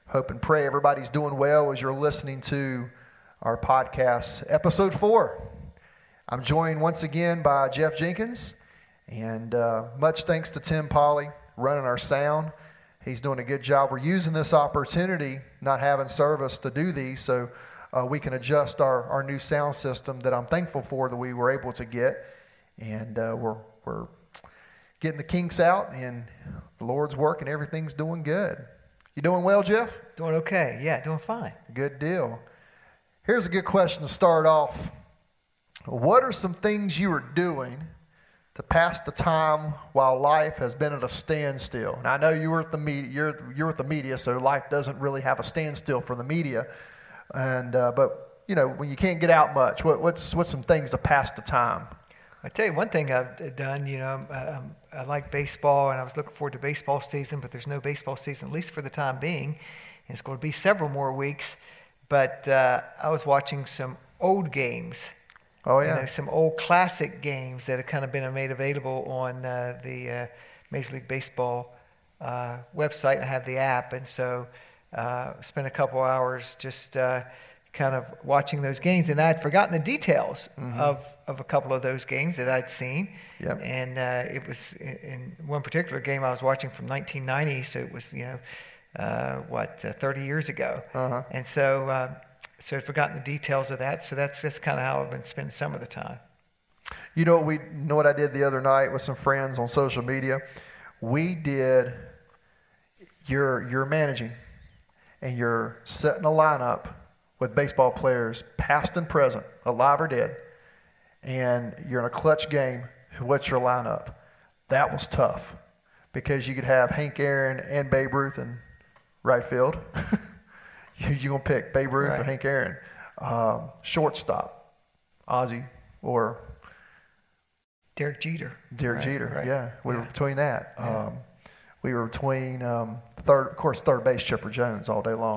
Hope and pray everybody's doing well as you're listening to our podcast, episode 4. I'm joined once again by Jeff Jenkins, and much thanks to Tim Polly running our sound. He's doing a good job. We're using this opportunity, not having service, to do these so we can adjust our new sound system that I'm thankful for that we were able to get. And we're getting the kinks out, and the Lord's working. Everything's doing good. You doing well, Jeff? Doing okay. Yeah, doing fine. Good deal. Here's a good question to start off. What are some things you are doing to pass the time while life has been at a standstill? And I know you were at the media. You're with the media, so life doesn't really have a standstill for the media. And but you know, when you can't get out much, what's some things to pass the time? I tell you one thing I've done. You know, I like baseball, and I was looking forward to baseball season, but there's no baseball season, at least for the time being. And it's going to be several more weeks. But I was watching some old games. Oh, yeah. You know, some old classic games that have kind of been made available on the Major League Baseball website. I have the app, and so spent a couple hours just kind of watching those games, and I had forgotten the details of a couple of those games that I'd seen. Yep. And it was in one particular game I was watching from 1990, so it was 30 years ago. And so I'd forgotten the details of that. So that's kind of how I've been spending some of the time. You know what I did the other night with some friends on social media? We did. You're managing, and you're setting a lineup with baseball players, past and present, alive or dead, and you're in a clutch game. What's your lineup? That was tough because you could have Hank Aaron and Babe Ruth in right field. You're going to pick Babe Ruth or Hank Aaron. Shortstop, Ozzie or Derek Jeter. Jeter, yeah. We were between that. Yeah. We were between third base, Chipper Jones all day long.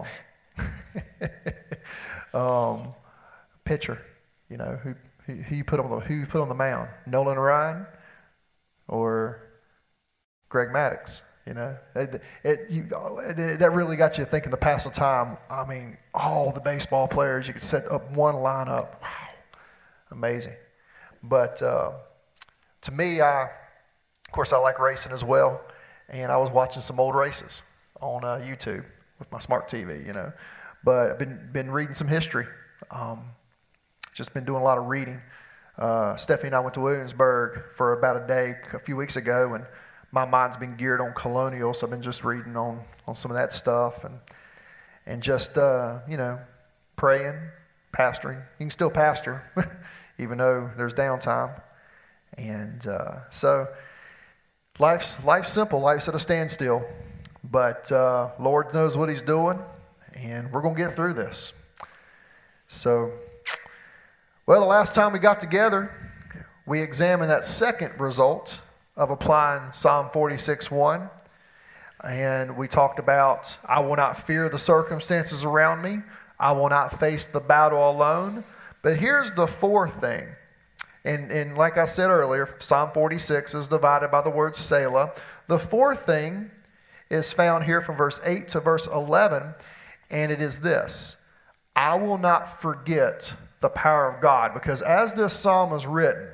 Pitcher, you know, who you put on the mound? Nolan Ryan or Greg Maddux? You know, that really got you thinking to pass the time. I mean, all the baseball players, you could set up one lineup. Wow, amazing. But to me, of course, I like racing as well, and I was watching some old races on YouTube with my smart TV, you know. But I've been reading some history. Just been doing a lot of reading. Stephanie and I went to Williamsburg for about a day a few weeks ago, and my mind's been geared on Colonial, so I've been just reading on some of that stuff and just praying, pastoring. You can still pastor, even though there's downtime. And so life's simple. Life's at a standstill. But Lord knows what He's doing, and we're going to get through this. So, well, the last time we got together, we examined that second result of applying Psalm 46:1. And we talked about, I will not fear the circumstances around me. I will not face the battle alone. But here's the fourth thing. And like I said earlier, Psalm 46 is divided by the word Selah. The fourth thing is found here from verse 8 to verse 11, and it is this: I will not forget the power of God. Because as this psalm is written,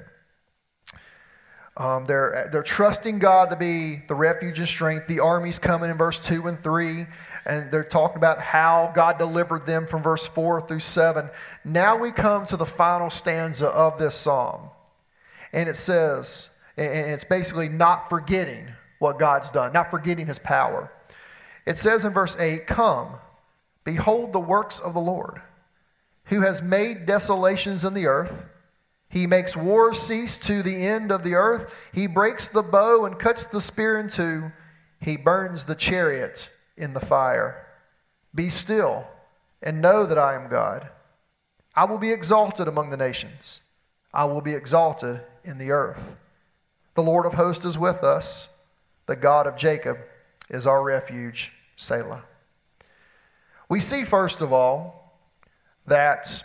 they're trusting God to be the refuge and strength. The army's coming in verse 2 and 3, and they're talking about how God delivered them from verse 4 through 7. Now we come to the final stanza of this psalm, and it says, and it's basically not forgetting what God's done, not forgetting His power. It says in verse 8, come, behold the works of the Lord, who has made desolations in the earth. He makes war cease to the end of the earth. He breaks the bow and cuts the spear in two. He burns the chariot in the fire. Be still and know that I am God. I will be exalted among the nations. I will be exalted in the earth. The Lord of hosts is with us. The God of Jacob is our refuge. Selah. We see, first of all, that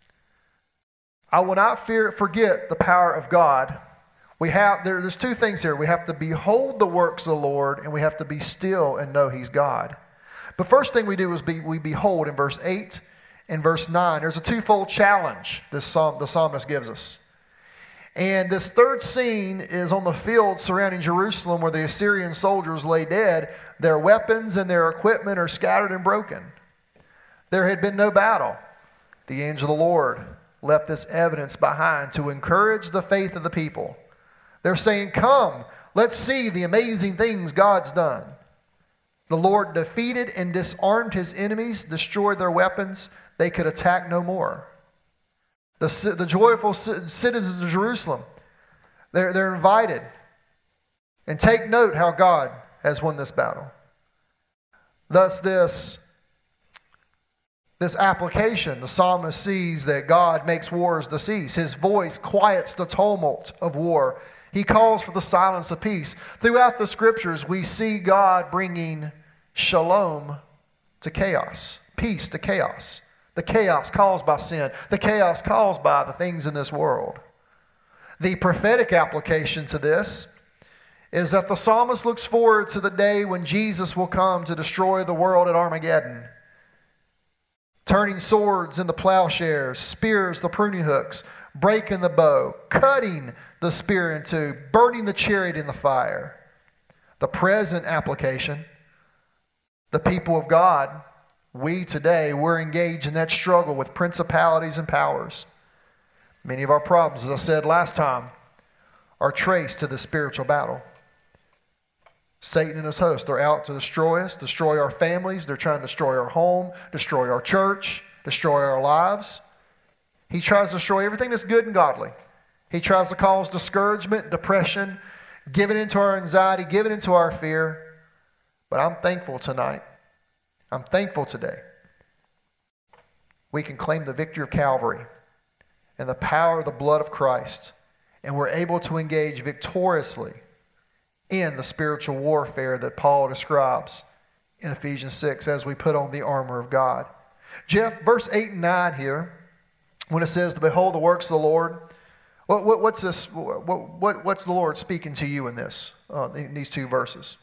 I will not forget the power of God. There's two things here. We have to behold the works of the Lord, and we have to be still and know He's God. But first thing we do is we behold in verse 8 and verse 9. There's a twofold challenge the psalmist gives us. And this third scene is on the field surrounding Jerusalem where the Assyrian soldiers lay dead. Their weapons and their equipment are scattered and broken. There had been no battle. The angel of the Lord left this evidence behind to encourage the faith of the people. They're saying, come, let's see the amazing things God's done. The Lord defeated and disarmed his enemies, destroyed their weapons. They could attack no more. The joyful citizens of Jerusalem, they're invited. And take note how God has won this battle. Thus this application, the psalmist sees that God makes wars to cease. His voice quiets the tumult of war. He calls for the silence of peace. Throughout the scriptures, we see God bringing shalom to chaos, peace to chaos. The chaos caused by sin, the chaos caused by the things in this world. The prophetic application to this is that the psalmist looks forward to the day when Jesus will come to destroy the world at Armageddon, turning swords into plowshares, spears the pruning hooks, breaking the bow, cutting the spear in two, burning the chariot in the fire. The present application, the people of God, we today, we're engaged in that struggle with principalities and powers. Many of our problems, as I said last time, are traced to the spiritual battle. Satan and his host, they're out to destroy us, destroy our families. They're trying to destroy our home, destroy our church, destroy our lives. He tries to destroy everything that's good and godly. He tries to cause discouragement, depression, giving into our anxiety, giving into our fear. But I'm thankful tonight. I'm thankful today. We can claim the victory of Calvary and the power of the blood of Christ, and we're able to engage victoriously in the spiritual warfare that Paul describes in Ephesians 6 as we put on the armor of God. Jeff, verse 8 and 9 here, when it says to behold the works of the Lord, what's this? What's the Lord speaking to you in this? In these two verses?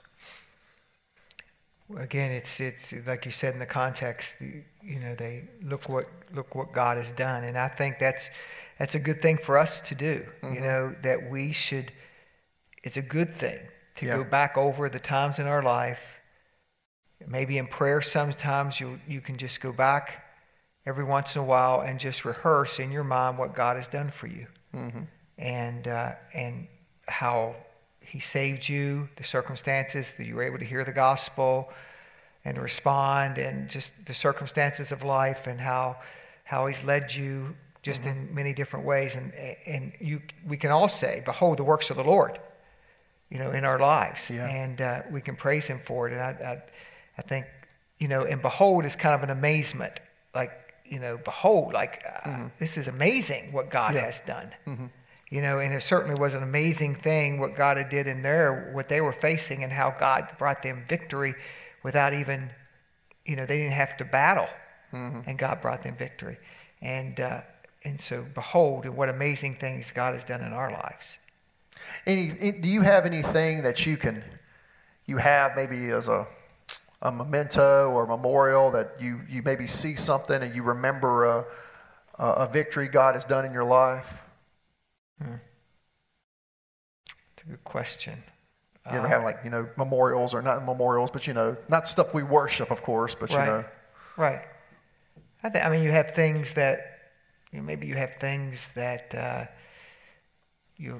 Again, it's like you said in the context. They look what God has done, and I think that's a good thing for us to do. Mm-hmm. That we should. It's a good thing to Yeah. go back over the times in our life. Maybe in prayer, sometimes you can just go back every once in a while and just rehearse in your mind what God has done for you, Mm-hmm. and how He saved you, the circumstances that you were able to hear the gospel and respond, and just the circumstances of life, and how He's led you just Mm-hmm. in many different ways. And we can all say, behold the works of the Lord, in our lives. Yeah. And we can praise Him for it. And I think, and behold is kind of an amazement. Like, behold, like, Mm-hmm. this is amazing what God Yeah. has done. Mm-hmm. And it certainly was an amazing thing what God had did in there, what they were facing, and how God brought them victory without even, they didn't have to battle, Mm-hmm. and God brought them victory. And so behold, what amazing things God has done in our lives. Do you have anything that you have maybe as a memento or a memorial that you maybe see something and you remember a victory God has done in your life? That's a good question. You ever have memorials, or not memorials, but not stuff we worship, of course, but Right. Right. You have things that, maybe you have things that you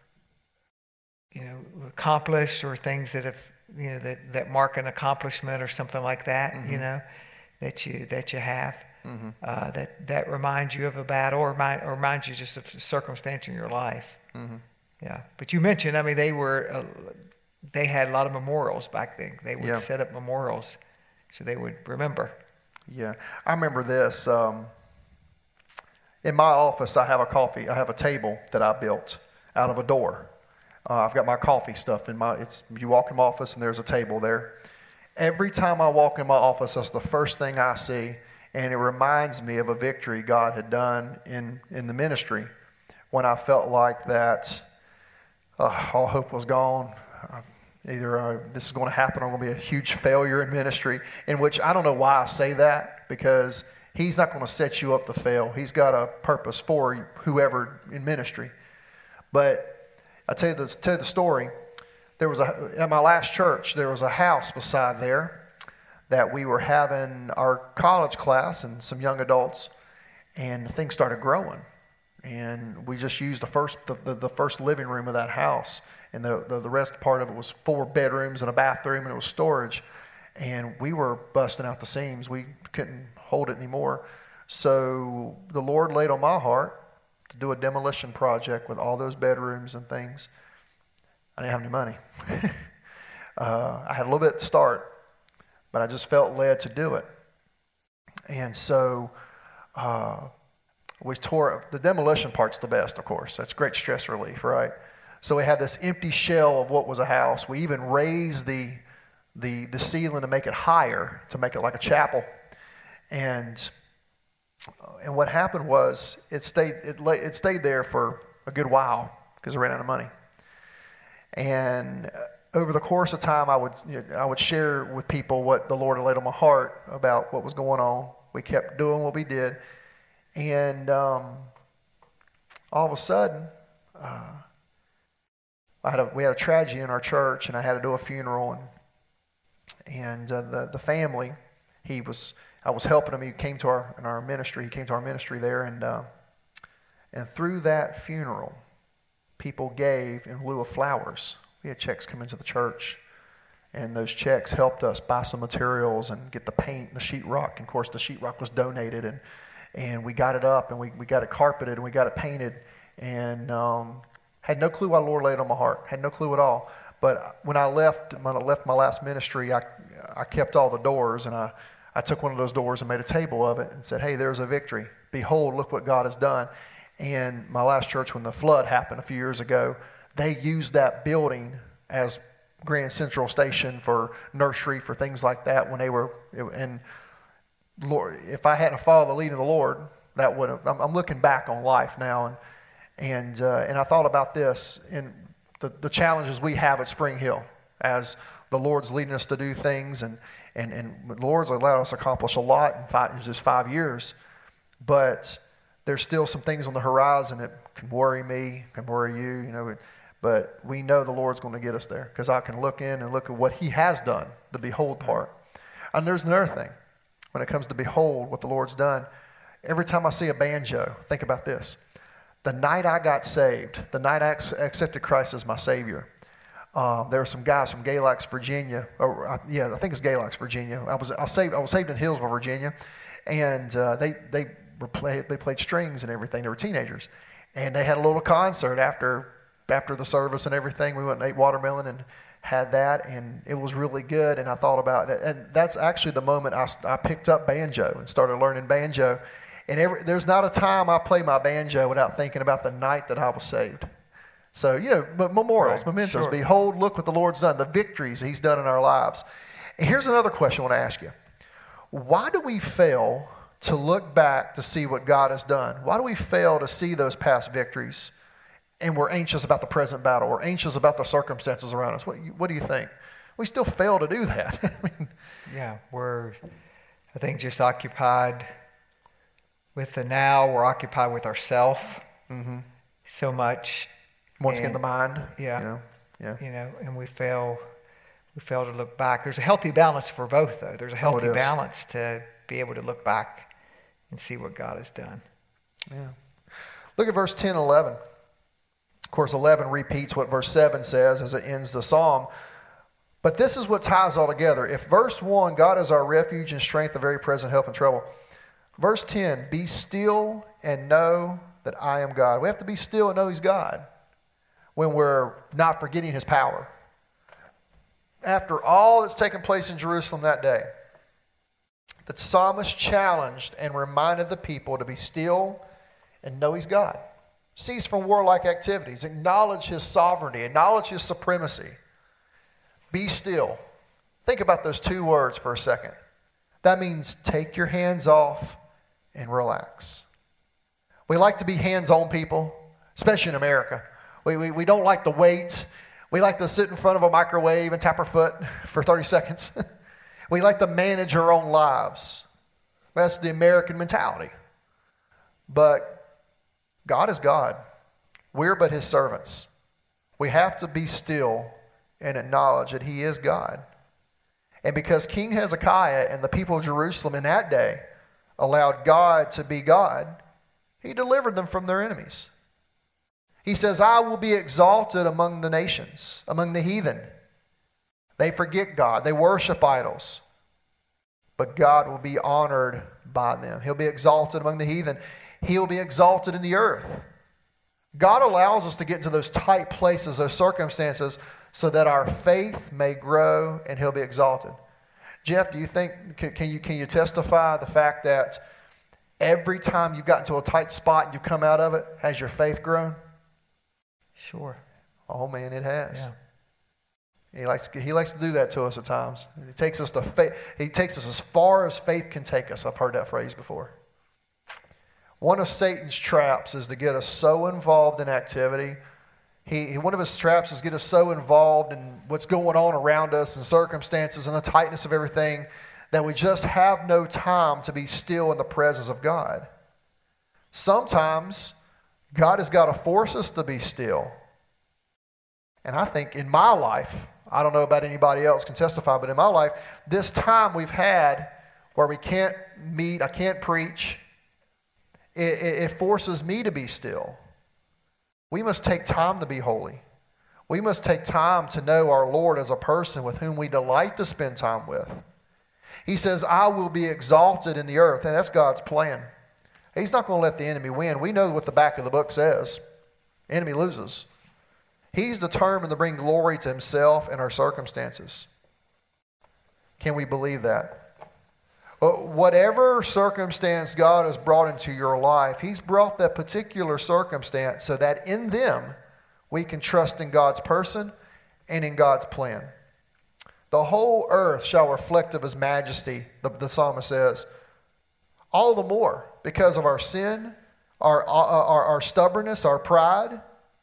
accomplished, or things that have, that mark an accomplishment or something like that, Mm-hmm. that you have. Mm-hmm. That reminds you of a battle, or reminds you just of a circumstance in your life. Mm-hmm. Yeah, but you mentioned, they had a lot of memorials back then. They would Yeah. set up memorials so they would remember. Yeah, I remember this. In my office, I have a table that I built out of a door. I've got my coffee stuff you walk in my office and there's a table there. Every time I walk in my office, that's the first thing I see, and it reminds me of a victory God had done in the ministry when I felt like that all hope was gone. Either this is going to happen or I'm going to be a huge failure in ministry, in which I don't know why I say that, because he's not going to set you up to fail. He's got a purpose for whoever in ministry. But I'll tell you the story. At my last church, there was a house beside there that we were having our college class and some young adults, and things started growing. And we just used the first living room of that house. And the rest part of it was 4 bedrooms and a bathroom, and it was storage. And we were busting out the seams. We couldn't hold it anymore. So the Lord laid on my heart to do a demolition project with all those bedrooms and things. I didn't have any money. I had a little bit to start, but I just felt led to do it. And so we tore the demolition part's the best, of course. That's great stress relief, right? So we had this empty shell of what was a house. We even raised the ceiling to make it higher, to make it like a chapel. And what happened was it stayed there for a good while because I ran out of money. And over the course of time, I would share with people what the Lord had laid on my heart about what was going on. We kept doing what we did, and all of a sudden, we had a tragedy in our church, and I had to do a funeral. And the family, I was helping him. He came to our ministry. He came to our ministry there, and through that funeral, people gave in lieu of flowers. We had checks come into the church, and those checks helped us buy some materials and get the paint and the sheetrock. And of course, the sheetrock was donated, and we got it up, and we got it carpeted, and we got it painted, and had no clue why the Lord laid it on my heart. Had no clue at all. But when I left my last ministry, I kept all the doors, and I took one of those doors and made a table of it and said, "Hey, there's a victory. Behold, look what God has done." And my last church, when the flood happened a few years ago, they used that building as Grand Central Station for nursery, for things like that. And Lord, if I hadn't followed the lead of the Lord, that would have. I'm looking back on life now, and I thought about this in the challenges we have at Spring Hill as the Lord's leading us to do things, and the Lord's allowed us to accomplish a lot in just 5 years, but there's still some things on the horizon that can worry me, can worry you, but we know the Lord's going to get us there, because I can look in and look at what He has done, the behold part. And there's another thing. When it comes to behold what the Lord's done, every time I see a banjo, think about this. The night I got saved, the night I accepted Christ as my Savior, there were some guys from Galax, Virginia. I think it's Galax, Virginia. I was saved in Hillsville, Virginia, and they played strings and everything. They were teenagers, and they had a little concert after the service and everything. We went and ate watermelon and had that, and it was really good. And I thought about it, and that's actually the moment I picked up banjo and started learning banjo. And there's not a time I play my banjo without thinking about the night that I was saved. So, memorials, right, mementos. Sure. Behold, look what the Lord's done, the victories He's done in our lives. And here's another question I want to ask you. Why do we fail to look back to see what God has done? Why do we fail to see those past victories, and we're anxious about the present battle? We're anxious about the circumstances around us. What do you think? We still fail to do that. We're, I think, just occupied with the now. We're occupied with ourself so much. Once again, the mind. And we fail to look back. There's a healthy balance for both, though. There's a healthy balance to be able to look back and see what God has done. Yeah. Look at verse 10 and 11. Of course, 11 repeats what verse 7 says as it ends the psalm. But this is what ties all together. If verse 1, God is our refuge and strength, a very present help in trouble. Verse 10, be still and know that I am God. We have to be still and know He's God when we're not forgetting His power. After all that's taken place in Jerusalem that day, the psalmist challenged and reminded the people to be still and know He's God. Cease from warlike activities. Acknowledge His sovereignty. Acknowledge His supremacy. Be still. Think about those two words for a second. That means take your hands off and relax. We like to be hands-on people, especially in America. We don't like to wait. We like to sit in front of a microwave and tap our foot for 30 seconds. We like to manage our own lives. That's the American mentality. But God is God. We're but his servants. We have to be still and acknowledge that he is God. And because King Hezekiah and the people of Jerusalem in that day allowed God to be God, he delivered them from their enemies. He says, I will be exalted among the nations, among the heathen. They forget God. They worship idols. But God will be honored by them. He'll be exalted among the heathen. He'll be exalted in the earth. God allows us to get into those tight places, those circumstances, so that our faith may grow and he'll be exalted. Jeff, do you think, can you testify the fact that every time you've gotten to a tight spot and you come out of it, has your faith grown? Sure. Oh man, it has. Yeah. He likes to do that to us at times. He takes us to faith. He takes us as far as faith can take us. I've heard that phrase before. One of Satan's traps is to get us so involved in activity. One of his traps is to get us so involved in what's going on around us and circumstances and the tightness of everything that we just have no time to be still in the presence of God. Sometimes God has got to force us to be still. And I think in my life, I don't know about anybody else can testify, but in my life, this time we've had where we can't meet, I can't preach, it forces me to be still. We must take time to be holy. We must take time to know our Lord as a person with whom we delight to spend time with. He says, I will be exalted in the earth, and that's God's plan. He's not going to let the enemy win. We know what the back of the book says. The enemy loses. He's determined to bring glory to himself and our circumstances. Can we believe that? Whatever circumstance God has brought into your life, he's brought that particular circumstance so that in them we can trust in God's person and in God's plan. The whole earth shall reflect of his majesty, the psalmist says. All the more because of our sin, our stubbornness, our pride.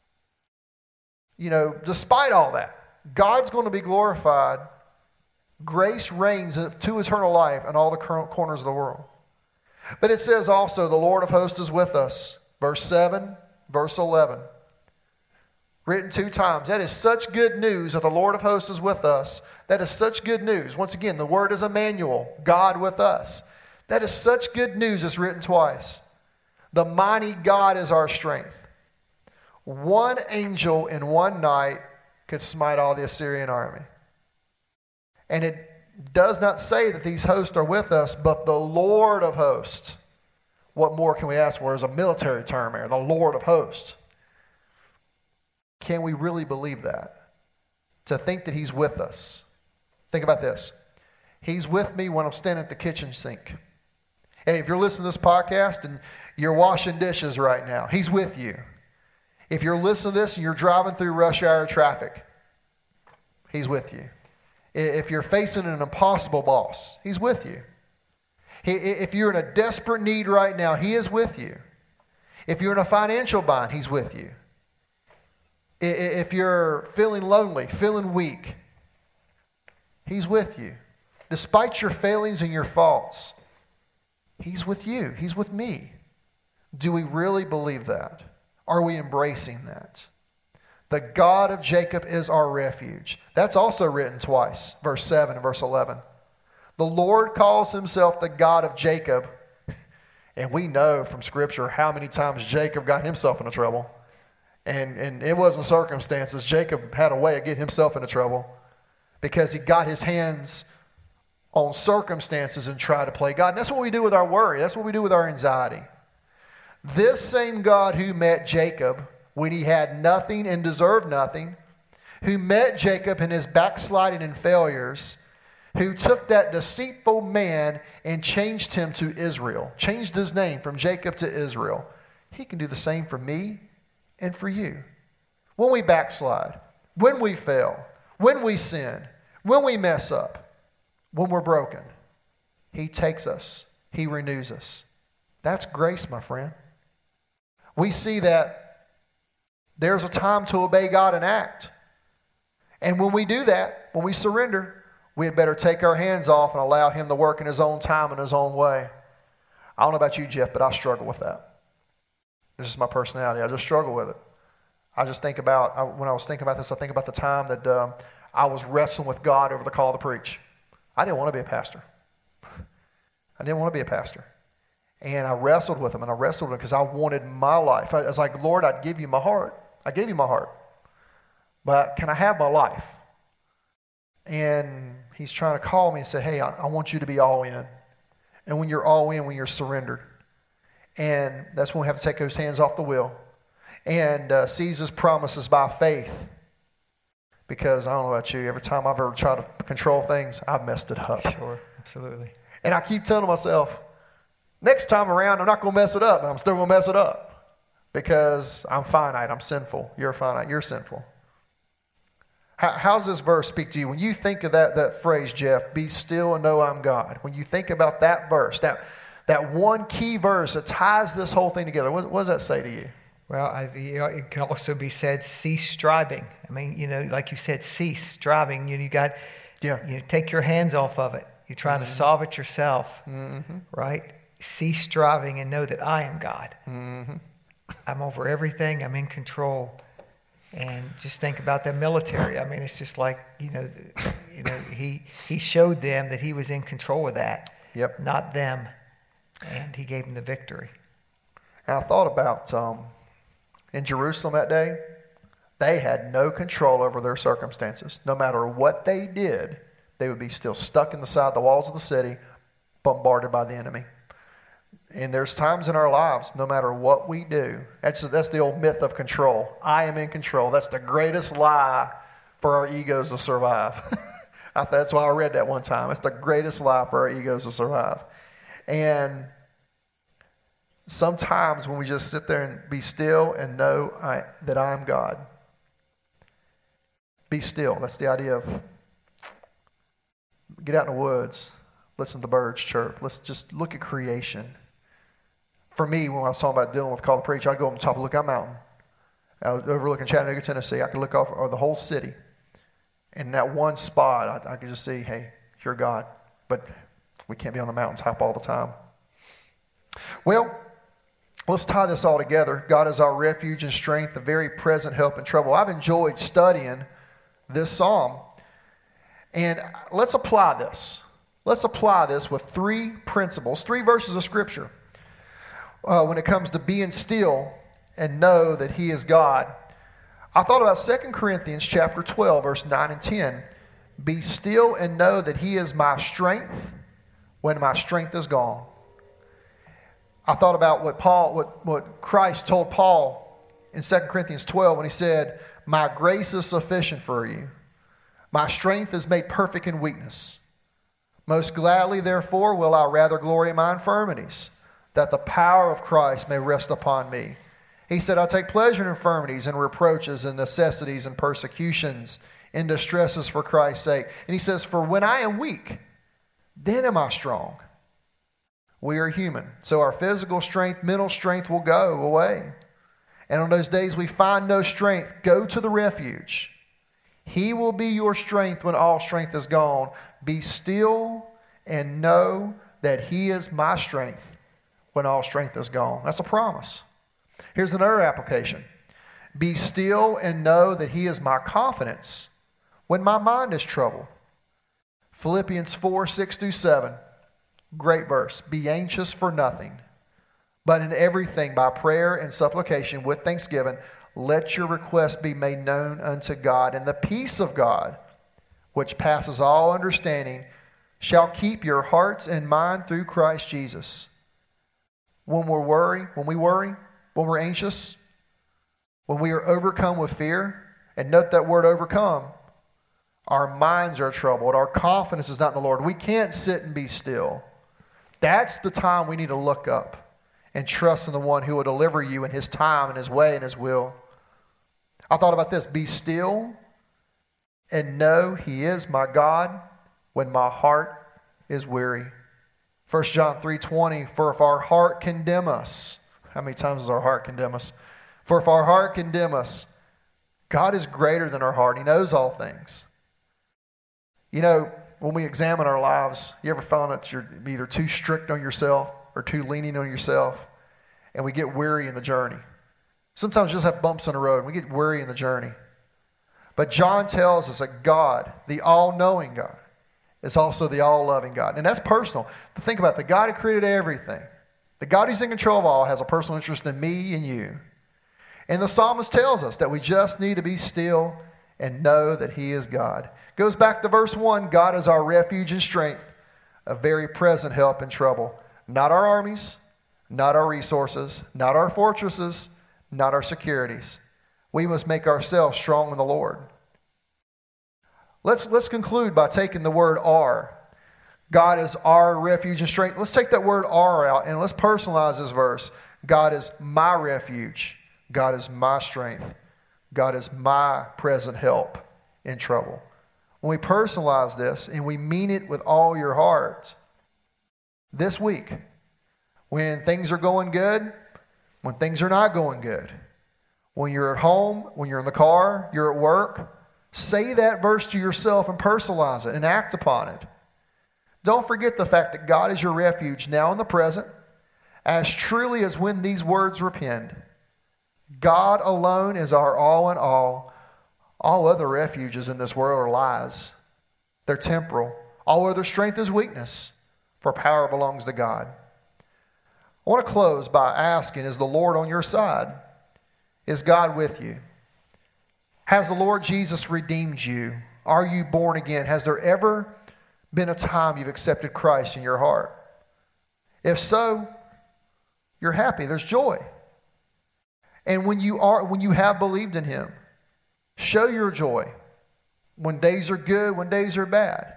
You know, despite all that, God's going to be glorified. Grace reigns to eternal life in all the corners of the world. But it says also, the Lord of hosts is with us. Verse 7, verse 11. Written 2 times. That is such good news that the Lord of hosts is with us. That is such good news. Once again, the word is Emmanuel, God with us. That is such good news, it's written twice. The mighty God is our strength. One angel in one night could smite all the Assyrian army. And it does not say that these hosts are with us, but the Lord of hosts. What more can we ask for? There's a military term here, the Lord of hosts. Can we really believe that? To think that he's with us. Think about this. He's with me when I'm standing at the kitchen sink. Hey, if you're listening to this podcast and you're washing dishes right now, he's with you. If you're listening to this and you're driving through rush hour traffic, he's with you. If you're facing an impossible boss, he's with you. If you're in a desperate need right now, he is with you. If you're in a financial bind, he's with you. If you're feeling lonely, feeling weak, he's with you. Despite your failings and your faults, he's with you. He's with me. Do we really believe that? Are we embracing that? The God of Jacob is our refuge. That's also written twice, verse 7 and verse 11. The Lord calls himself the God of Jacob. And we know from Scripture how many times Jacob got himself into trouble. And it wasn't circumstances. Jacob had a way of getting himself into trouble because he got his hands on circumstances and tried to play God. And that's what we do with our worry. That's what we do with our anxiety. This same God who met Jacob when he had nothing and deserved nothing, who met Jacob in his backsliding and failures, who took that deceitful man and changed him to Israel, changed his name from Jacob to Israel. He can do the same for me and for you. When we backslide, when we fail, when we sin, when we mess up, when we're broken, he takes us, he renews us. That's grace, my friend. We see that there's a time to obey God and act. And when we do that, when we surrender, we had better take our hands off and allow him to work in his own time and his own way. I don't know about you, Jeff, but I struggle with that. This is my personality. I just struggle with it. I just think about, when I was thinking about this, I think about the time that I was wrestling with God over the call to preach. I didn't want to be a pastor. I didn't want to be a pastor. And I wrestled with him, because I wanted my life. I was like, Lord, I'd give you my heart. I gave you my heart. But can I have my life? And he's trying to call me and say, hey, I want you to be all in. And when you're all in, when you're surrendered. And that's when we have to take those hands off the wheel. And seize his promises by faith. Because I don't know about you, every time I've ever tried to control things, I've messed it up. Sure, absolutely. And I keep telling myself, next time around, I'm not going to mess it up, but I'm still going to mess it up. Because I'm finite, I'm sinful. You're finite, you're sinful. How's this verse speak to you? When you think of that phrase, Jeff, be still and know I'm God. When you think about that verse, that one key verse that ties this whole thing together, what does that say to you? Well, it can also be said, cease striving. I mean, like you said, cease striving. You got, take your hands off of it. You're trying to solve it yourself, right? Cease striving and know that I am God. I'm over everything. I'm in control. And just think about the military. I mean, it's just like, he showed them that he was in control of that, not them. And he gave them the victory. And I thought about in Jerusalem that day, they had no control over their circumstances. No matter what they did, they would be still stuck inside the walls of the city, bombarded by the enemy. And there's times in our lives, no matter what we do, that's the old myth of control. I am in control. That's the greatest lie for our egos to survive. That's why I read that one time. It's the greatest lie for our egos to survive. And sometimes when we just sit there and be still and know that I am God. Be still. That's the idea of get out in the woods, listen to the birds chirp. Let's just look at creation. For me, when I was talking about dealing with call to preach, I'd go up on top of Lookout Mountain. I was overlooking Chattanooga, Tennessee. I could look off the whole city. And in that one spot, I could just see, hey, you're God. But we can't be on the mountaintop all the time. Well, let's tie this all together. God is our refuge and strength, a very present help in trouble. I've enjoyed studying this psalm. And let's apply this. Let's apply this with three principles, three verses of Scripture. When it comes to being still and know that He is God. I thought about 2 Corinthians chapter 12, verse 9 and 10. Be still and know that He is my strength when my strength is gone. I thought about what Christ told Paul in 2 Corinthians 12 when he said, my grace is sufficient for you. My strength is made perfect in weakness. Most gladly, therefore, will I rather glory in my infirmities, that the power of Christ may rest upon me. He said, I take pleasure in infirmities and reproaches and necessities and persecutions and distresses for Christ's sake. And he says, for when I am weak, then am I strong. We are human. So our physical strength, mental strength will go away. And on those days we find no strength, go to the refuge. He will be your strength when all strength is gone. Be still and know that He is my strength when all strength is gone. That's a promise. Here's another application. Be still and know that He is my confidence when my mind is troubled. Philippians 4, 6 through 7. Great verse. Be anxious for nothing, but in everything by prayer and supplication with thanksgiving, let your requests be made known unto God. And the peace of God, which passes all understanding, shall keep your hearts and mind through Christ Jesus. When we worry, when we're anxious, when we are overcome with fear, and note that word overcome, our minds are troubled. Our confidence is not in the Lord. We can't sit and be still. That's the time we need to look up and trust in the one who will deliver you in His time and His way and His will. I thought about this. Be still and know He is my God when my heart is weary. 1 John 3:20, for if our heart condemn us, how many times does our heart condemn us? For if our heart condemn us, God is greater than our heart. He knows all things. You know, when we examine our lives, you ever found that you're either too strict on yourself or too lenient on yourself, and we get weary in the journey? Sometimes we just have bumps in the road, and we get weary in the journey. But John tells us that God, the all-knowing God, is also the all-loving God. And that's personal. But think about it. The God who created everything, the God who's in control of all, has a personal interest in me and you. And the psalmist tells us that we just need to be still and know that he is God. Goes back to verse 1, God is our refuge and strength, a very present help in trouble. Not our armies, not our resources, not our fortresses, not our securities. We must make ourselves strong in the Lord. Let's conclude by taking the word "our." God is our refuge and strength. Let's take that word "our" out and let's personalize this verse. God is my refuge. God is my strength. God is my present help in trouble. When we personalize this and we mean it with all your heart, this week, when things are going good, when things are not going good, when you're at home, when you're in the car, you're at work, say that verse to yourself and personalize it and act upon it. Don't forget the fact that God is your refuge now in the present, as truly as when these words were penned. God alone is our all in all. All other refuges in this world are lies. They're temporal. All other strength is weakness, for power belongs to God. I want to close by asking, is the Lord on your side? Is God with you? Has the Lord Jesus redeemed you? Are you born again? Has there ever been a time you've accepted Christ in your heart? If so, you're happy. There's joy. And when you have believed in him, show your joy when days are good, when days are bad.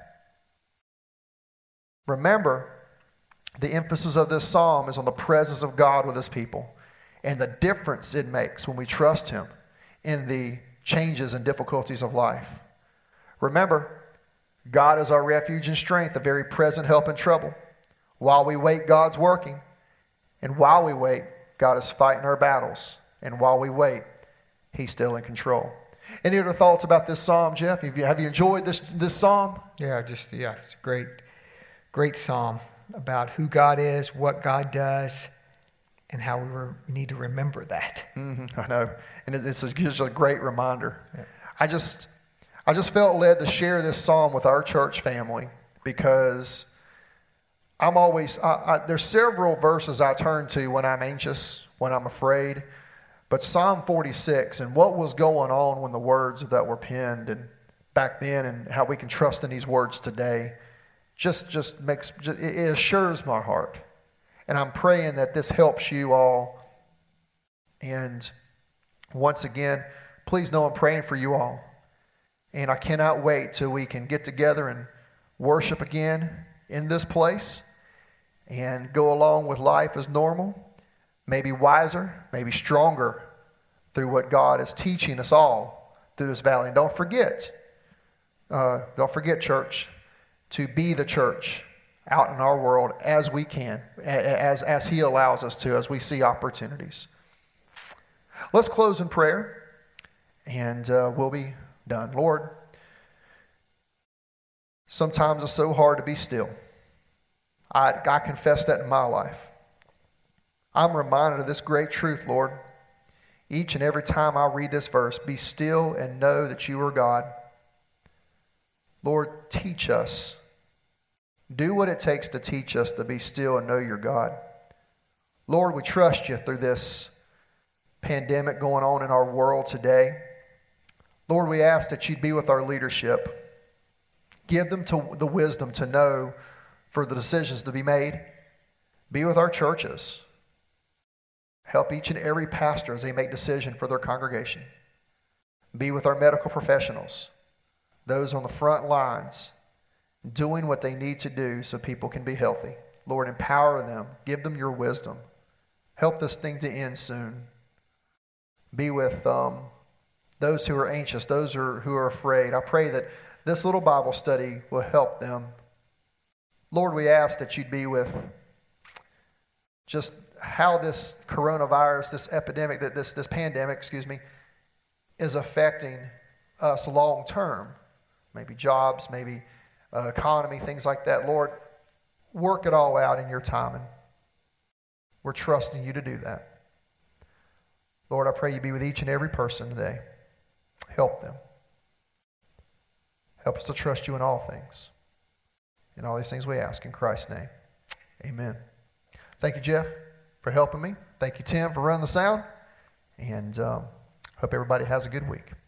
Remember, the emphasis of this psalm is on the presence of God with his people and the difference it makes when we trust him in the changes and difficulties of life. Remember, God is our refuge and strength, a very present help in trouble. While we wait, God's working. And while we wait, God is fighting our battles. And while we wait, he's still in control. Any other thoughts about this psalm, Jeff? Have you enjoyed this psalm? Yeah, it's a great psalm about who God is, what God does, and how we need to remember that. Mm-hmm, I know. And it's just a great reminder. Yeah. I just felt led to share this psalm with our church family because I'm always, there's several verses I turn to when I'm anxious, when I'm afraid. But Psalm 46 and what was going on when the words of that were penned and back then and how we can trust in these words today just makes, it assures my heart. And I'm praying that this helps you all. And once again, please know I'm praying for you all. And I cannot wait till we can get together and worship again in this place and go along with life as normal. Maybe wiser, maybe stronger through what God is teaching us all through this valley. And don't forget, church, to be the church out in our world as we can, as he allows us to, as we see opportunities. Let's close in prayer, and we'll be done. Lord, sometimes it's so hard to be still. I confess that in my life. I'm reminded of this great truth, Lord. Each and every time I read this verse, be still and know that you are God. Lord, teach us. Do what it takes to teach us to be still and know you're God. Lord, we trust you through this pandemic going on in our world today. Lord, we ask that you'd be with our leadership. Give them the wisdom to know for the decisions to be made. Be with our churches. Help each and every pastor as they make decision for their congregation. Be with our medical professionals, those on the front lines, doing what they need to do so people can be healthy. Lord, empower them. Give them your wisdom. Help this thing to end soon. Be with those who are anxious, those who are afraid. I pray that this little Bible study will help them. Lord, we ask that you'd be with just how this coronavirus, this epidemic, this pandemic, is affecting us long term, maybe jobs, maybe economy, things like that. Lord, work it all out in your timing. We're trusting you to do that. Lord, I pray you be with each and every person today. Help them. Help us to trust you in all things. In all these things we ask in Christ's name. Amen. Thank you, Jeff, for helping me. Thank you, Tim, for running the sound. And hope everybody has a good week.